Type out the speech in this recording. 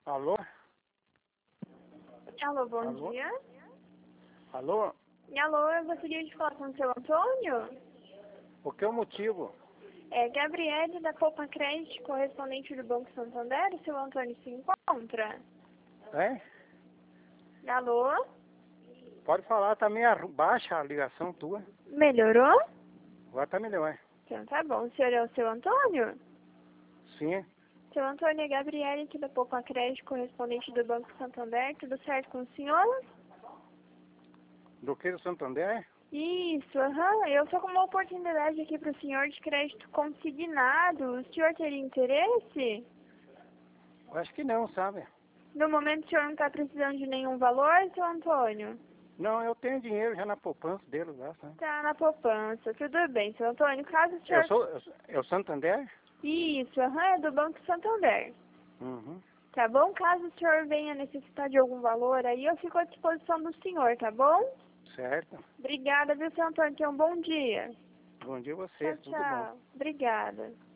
Alô? Alô, bom Alô? dia. Alô? E alô, eu gostaria de falar com o seu Antônio. O que é o motivo? É Gabriele da Poupa Crédito, correspondente do Banco Santander. O seu Antônio se encontra. É? Alô? Pode falar, tá meio baixa a ligação tua. Melhorou? Agora tá melhor. Então tá bom. O senhor é o seu Antônio? Sim. Seu Antônio é Gabriele aqui da Poupa Crédito, correspondente do Banco Santander. Tudo certo com o senhor? Do que do Santander? Isso, aham. Eu sou com uma oportunidade aqui para o senhor de crédito consignado. O senhor teria interesse? Eu acho que não, sabe? No momento o senhor não está precisando de nenhum valor, seu Antônio? Não, eu tenho dinheiro já na poupança deles lá, sabe? Tá na poupança. Tudo bem, seu Antônio. Caso o senhor... É o Santander? Isso, aham, é do Banco Santander. Uhum. Tá bom? Caso o senhor venha necessitar de algum valor aí, eu fico à disposição do senhor, tá bom? Certo. Obrigada, viu, seu Antônio? Tenha um bom dia. Bom dia a você, Tchau, tudo bom. tchau. Obrigada.